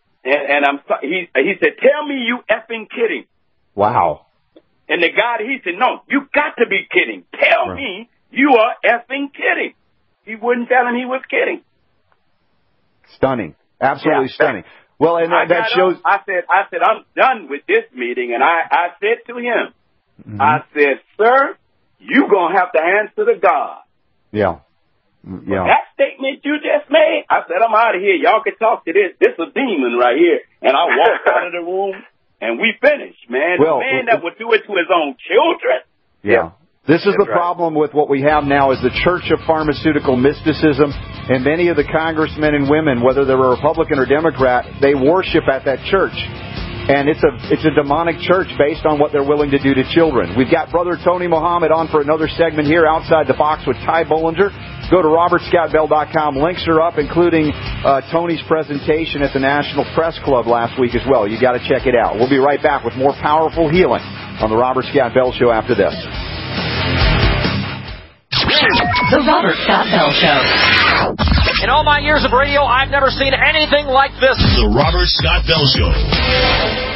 he said, tell me you effing kidding. Wow. And the guy, he said, no, you got to be kidding. Tell me you are effing kidding. He wouldn't tell him he was kidding. Stunning. Absolutely stunning. Well, and that shows. I said, I'm done with this meeting. And I said to him, I said, sir, you going to have to answer to God. Yeah. That statement you just made, I said, I'm out of here. Y'all can talk to this. This is a demon right here. And I walked out of the room, and we finished, man. Well, the man that would do it to his own children. Yeah. This is the problem with what we have now is the church of pharmaceutical mysticism, and many of the congressmen and women, whether they're a Republican or Democrat, they worship at that church. And it's a demonic church based on what they're willing to do to children. We've got Brother Tony Muhammad on for another segment here, Outside the Box with Ty Bollinger. Go to robertscottbell.com. Links are up, including Tony's presentation at the National Press Club last week as well. You got to check it out. We'll be right back with more powerful healing on the Robert Scott Bell Show after this. The Robert Scott Bell Show. In all my years of radio, I've never seen anything like this. The Robert Scott Bell Show.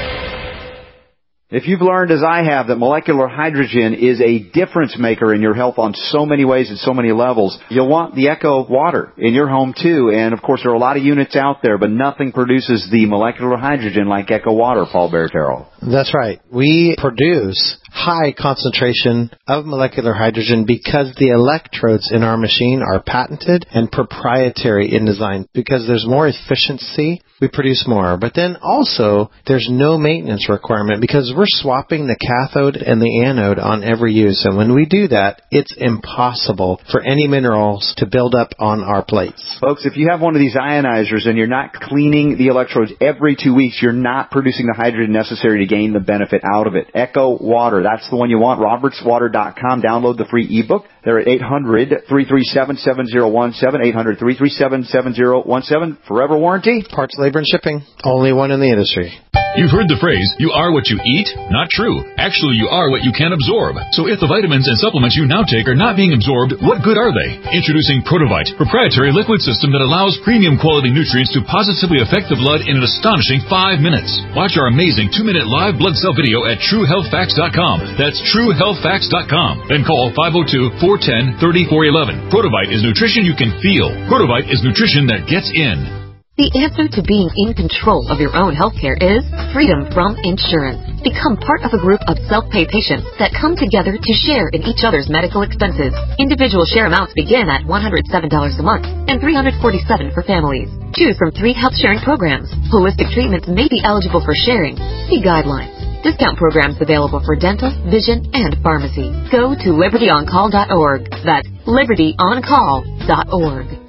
If you've learned, as I have, that molecular hydrogen is a difference maker in your health on so many ways and so many levels, you'll want the Echo water in your home too. And of course, there are a lot of units out there, but nothing produces the molecular hydrogen like Echo water, Paul Bertero. That's right. We produce high concentration of molecular hydrogen because the electrodes in our machine are patented and proprietary in design. Because there's more efficiency, we produce more. But then also, there's no maintenance requirement because we're swapping the cathode and the anode on every use. And when we do that, it's impossible for any minerals to build up on our plates. Folks, if you have one of these ionizers and you're not cleaning the electrodes every 2 weeks, you're not producing the hydrogen necessary to gain the benefit out of it. Echo Water, that's the one you want. robertswater.com. Download the free ebook. They're at 800-337-7017, 800-337-7017. Forever warranty. Parts, labor, and shipping. Only one in the industry. You've heard the phrase, you are what you eat? Not true. Actually, you are what you can absorb. So if the vitamins and supplements you now take are not being absorbed, what good are they? Introducing Protovite, proprietary liquid system that allows premium quality nutrients to positively affect the blood in an astonishing 5 minutes. Watch our amazing 2-minute live blood cell video at TrueHealthFacts.com. That's TrueHealthFacts.com. Then call 502-410-3411. Protovite is nutrition you can feel. Protovite is nutrition that gets in. The answer to being in control of your own healthcare is freedom from insurance. Become part of a group of self-pay patients that come together to share in each other's medical expenses. Individual share amounts begin at $107 a month and $347 for families. Choose from 3 health-sharing programs. Holistic treatments may be eligible for sharing. See guidelines. Discount programs available for dental, vision, and pharmacy. Go to libertyoncall.org. That's libertyoncall.org.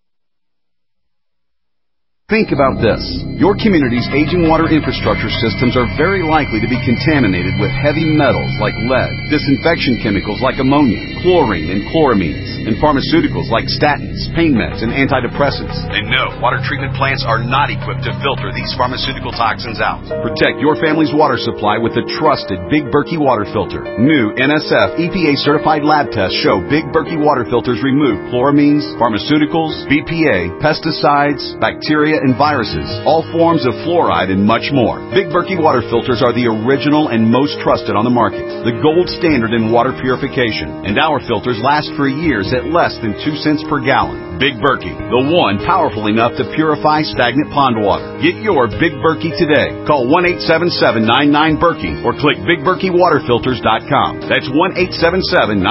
Think about this. Your community's aging water infrastructure systems are very likely to be contaminated with heavy metals like lead, disinfection chemicals like ammonia, chlorine and chloramines, and pharmaceuticals like statins, pain meds, and antidepressants. And no, water treatment plants are not equipped to filter these pharmaceutical toxins out. Protect your family's water supply with the trusted Big Berkey water filter. New NSF EPA-certified lab tests show Big Berkey water filters remove chloramines, pharmaceuticals, BPA, pesticides, bacteria, and viruses, all forms of fluoride, and much more. Big Berkey water filters are the original and most trusted on the market, the gold standard in water purification, and our filters last for years at less than 2 cents per gallon. Big Berkey, the one powerful enough to purify stagnant pond water. Get your Big Berkey today. Call 1-877-99-BERKEY or click BigBerkeyWaterFilters.com. That's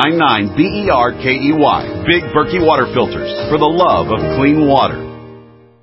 1-877-99-BERKEY. Big Berkey Water Filters, for the love of clean water.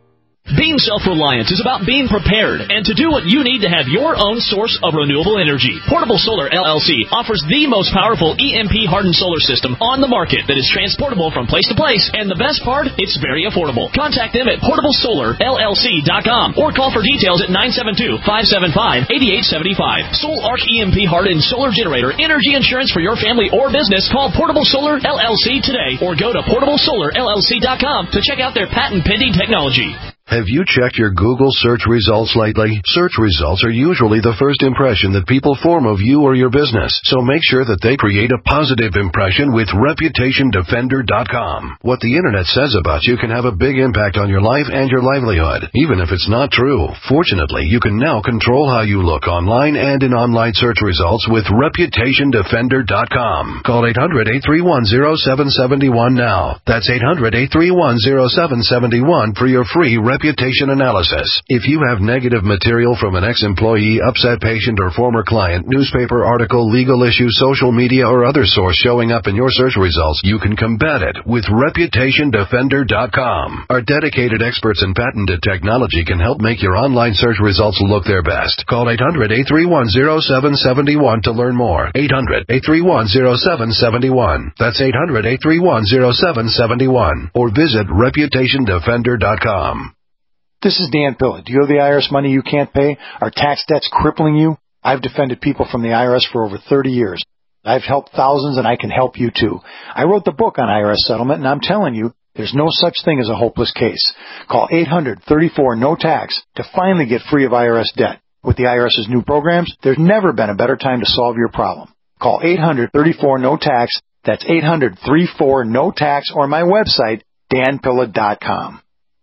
Being self-reliant is about being prepared and to do what you need to have your own source of renewable energy. Portable Solar LLC offers the most powerful EMP-hardened solar system on the market that is transportable from place to place, and the best part, it's very affordable. Contact them at portablesolarllc.com or call for details at 972-575-8875. Soul Arc EMP-hardened solar generator energy insurance for your family or business. Call Portable Solar LLC today or go to portablesolarllc.com to check out their patent-pending technology. Have you checked your Google search results lately? Search results are usually the first impression that people form of you or your business, so make sure that they create a positive impression with ReputationDefender.com. What the Internet says about you can have a big impact on your life and your livelihood, even if it's not true. Fortunately, you can now control how you look online and in online search results with ReputationDefender.com. Call 800-831-0771 now. That's 800-831-0771 for your free reputation analysis. If you have negative material from an ex-employee, upset patient, or former client, newspaper article, legal issue, social media, or other source showing up in your search results, you can combat it with ReputationDefender.com. Our dedicated experts in patented technology can help make your online search results look their best. Call 800-831-0771 to learn more. 800-831-0771. That's 800-831-0771. Or visit ReputationDefender.com. This is Dan Pilla. Do you owe the IRS money you can't pay? Are tax debts crippling you? I've defended people from the IRS for over 30 years. I've helped thousands, and I can help you too. I wrote the book on IRS settlement, and I'm telling you, there's no such thing as a hopeless case. Call 800-34-NO-TAX to finally get free of IRS debt. With the IRS's new programs, there's never been a better time to solve your problem. Call 800-34-NO-TAX. That's 800-34-NO-TAX, or my website, danpilla.com.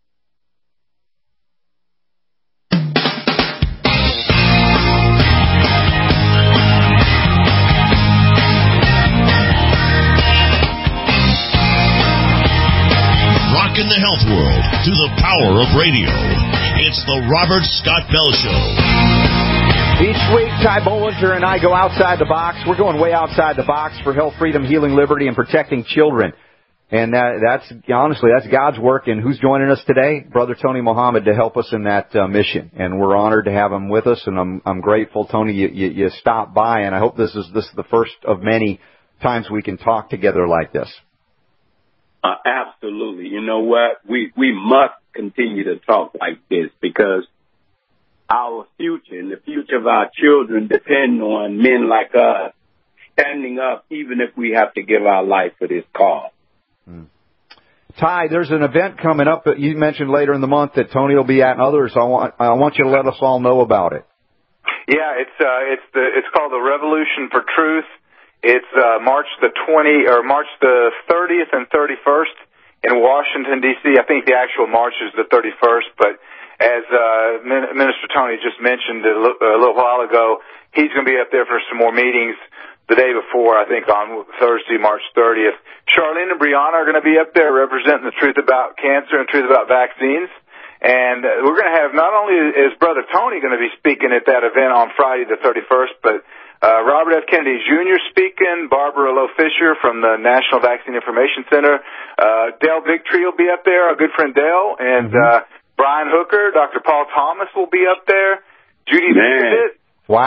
In the health world to the power of radio. It's the Robert Scott Bell Show. Each week, Ty Bollinger and I go outside the box. We're going way outside the box for health, freedom, healing, liberty, and protecting children. And that's God's work. And who's joining us today? Brother Tony Muhammad to help us in that mission. And we're honored to have him with us. And I'm grateful, Tony, you stopped by. And I hope this is the first of many times we can talk together like this. Absolutely. You know what? We must continue to talk like this because our future and the future of our children depend on men like us standing up, even if we have to give our life for this cause. Ty, there's an event coming up that you mentioned later in the month that Tony will be at, and others. I want you to let us all know about it. Yeah, it's called the Revolution for Truth. It's March the 30th and 31st in Washington, D.C. I think the actual march is the 31st, but as Minister Tony just mentioned a little while ago, he's going to be up there for some more meetings the day before, I think on Thursday, March 30th. Charlene and Brianna are going to be up there representing the truth about cancer and truth about vaccines. And we're going to have not only is Brother Tony going to be speaking at that event on Friday the 31st, but Robert F. Kennedy Jr. speaking, Barbara Lowe Fisher from the National Vaccine Information Center, Dale Bigtree will be up there, our good friend Dale, and Brian Hooker, Dr. Paul Thomas will be up there, Judy Vincent,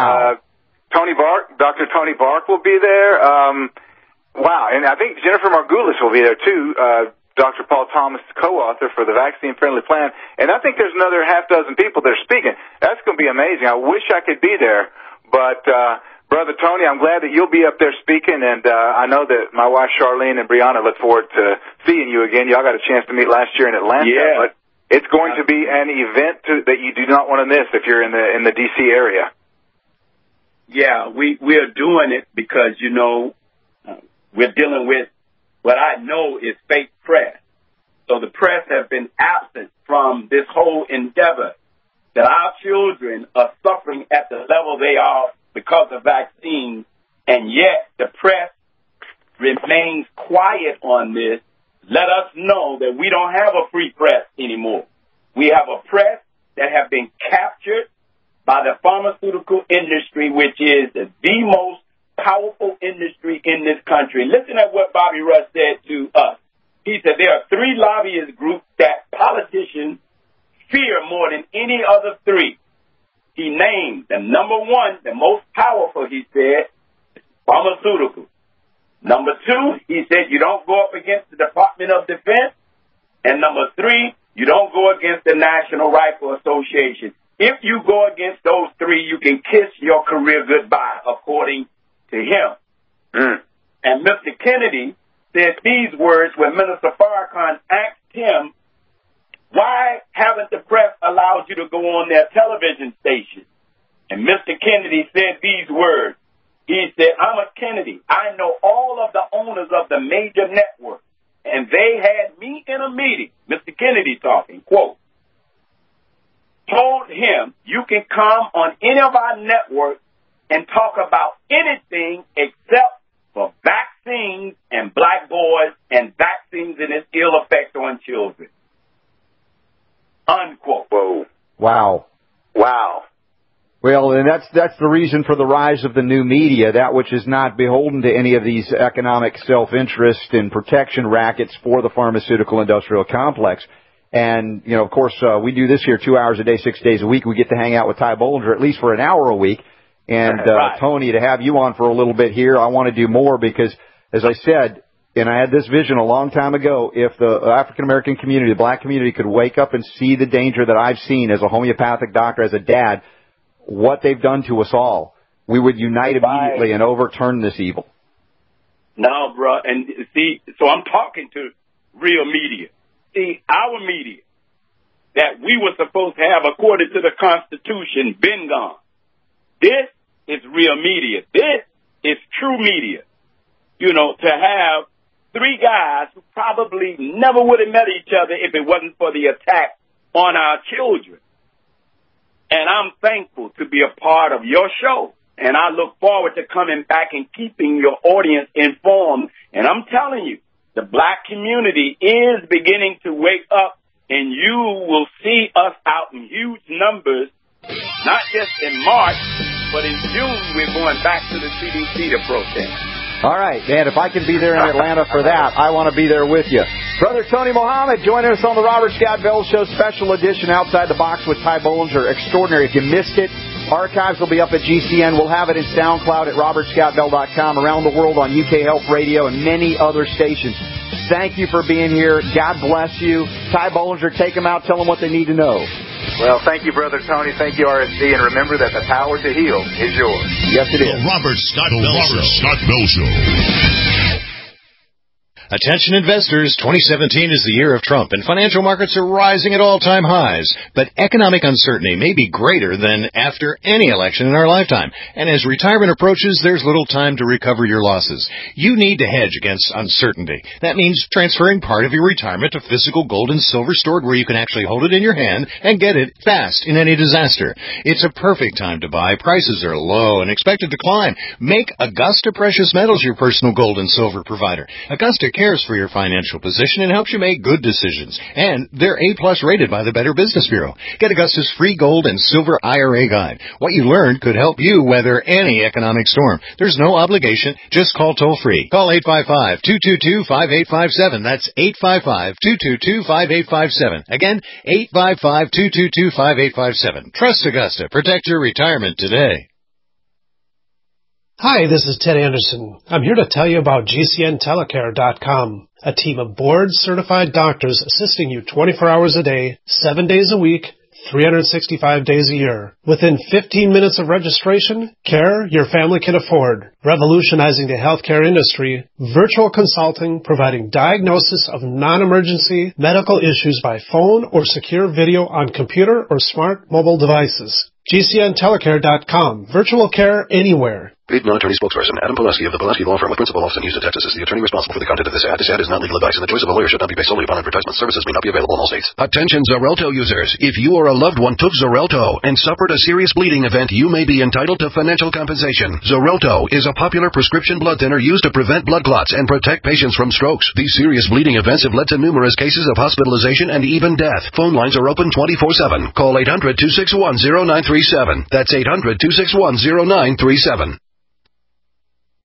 Dr. Tony Bark will be there, and I think Jennifer Margulis will be there too, Dr. Paul Thomas, co-author for the Vaccine Friendly Plan, and I think there's another half dozen people that are speaking. That's going to be amazing. I wish I could be there, but Brother Tony, I'm glad that you'll be up there speaking, and I know that my wife Charlene and Brianna look forward to seeing you again. Y'all got a chance to meet last year in Atlanta, but it's going to be an event that you do not want to miss if you're in the D.C. area. Yeah, we're doing it because, we're dealing with what I know is fake press. So the press has been absent from this whole endeavor that our children are suffering at the level they are because of vaccines, and yet the press remains quiet on this. Let us know that we don't have a free press anymore. We have a press that have been captured by the pharmaceutical industry, which is the most powerful industry in this country. Listen at what Bobby Rush said to us. He said there are 3 lobbyist groups that politicians fear more than any other three. He named the number one, the most powerful, he said, pharmaceuticals. Number two, he said you don't go up against the Department of Defense. And number three, you don't go against the National Rifle Association. If you go against those three, you can kiss your career goodbye, according to him. And Mr. Kennedy said these words when Minister Farrakhan asked him, why haven't the press allowed you to go on their television station? And Mr. Kennedy said these words. He said, I'm a Kennedy. I know all of the owners of the major networks. And they had me in a meeting, Mr. Kennedy talking, quote, told him, you can come on any of our networks and talk about anything except for vaccines and black boys and vaccines and its ill effect on children. Unquote. Whoa. Wow. Well, and that's the reason for the rise of the new media, that which is not beholden to any of these economic self-interest and protection rackets for the pharmaceutical industrial complex. And, you know, of course, we do this here 2 hours a day, 6 days a week. We get to hang out with Ty Bollinger at least for an hour a week. And, right. Tony, to have you on for a little bit here, I want to do more because, as I said, and I had this vision a long time ago, if the African-American community, the black community could wake up and see the danger that I've seen as a homeopathic doctor, as a dad, what they've done to us all, we would unite immediately and overturn this evil. No, bro. And see, so I'm talking to real media. See, our media that we were supposed to have according to the Constitution been gone. This is real media. This is true media. You know, to have three guys who probably never would have met each other if it wasn't for the attack on our children. And I'm thankful to be a part of your show. And I look forward to coming back and keeping your audience informed. And I'm telling you, the black community is beginning to wake up, and you will see us out in huge numbers, not just in March, but in June we're going back to the CDC to protest. All right, Dan, if I can be there in Atlanta for that, I want to be there with you. Brother Tony Muhammad joining us on the Robert Scott Bell Show special edition Outside the Box with Ty Bollinger. Extraordinary. If you missed it, archives will be up at GCN. We'll have it in SoundCloud at robertscottbell.com, around the world on UK Health Radio and many other stations. Thank you for being here. God bless you. Ty Bollinger, take them out. Tell them what they need to know. Well, thank you, Brother Tony. Thank you, RSD. And remember that the power to heal is yours. Yes, it is. The Robert Scott Bell Show. Attention investors, 2017 is the year of Trump, and financial markets are rising at all-time highs. But economic uncertainty may be greater than after any election in our lifetime. And as retirement approaches, there's little time to recover your losses. You need to hedge against uncertainty. That means transferring part of your retirement to physical gold and silver stored where you can actually hold it in your hand and get it fast in any disaster. It's a perfect time to buy. Prices are low and expected to climb. Make Augusta Precious Metals your personal gold and silver provider. Augusta cares for your financial position and helps you make good decisions. And they're A+ rated by the Better Business Bureau. Get Augusta's free gold and silver IRA guide. What you learned could help you weather any economic storm. There's no obligation. Just call toll-free. Call 855-222-5857. That's 855-222-5857. Again, 855-222-5857. Trust Augusta. Protect your retirement today. Hi, this is Ted Anderson. I'm here to tell you about GCNtelecare.com, a team of board-certified doctors assisting you 24 hours a day, 7 days a week, 365 days a year. Within 15 minutes of registration, care your family can afford. Revolutionizing the healthcare industry, virtual consulting providing diagnosis of non-emergency medical issues by phone or secure video on computer or smart mobile devices. GCNtelecare.com. Virtual care anywhere. Paid non-attorney spokesperson Adam Pulaski of the Pulaski Law Firm with principal office in Houston, Texas is the attorney responsible for the content of this ad. This ad is not legal advice, and the choice of a lawyer should not be based solely upon advertisement. Services may not be available in all states. Attention Xarelto users. If you or a loved one took Xarelto and suffered a serious bleeding event, you may be entitled to financial compensation. Xarelto is a popular prescription blood thinner used to prevent blood clots and protect patients from strokes. These serious bleeding events have led to numerous cases of hospitalization and even death. Phone lines are open 24/7. Call 800-261-0937. That's 800-261-0937.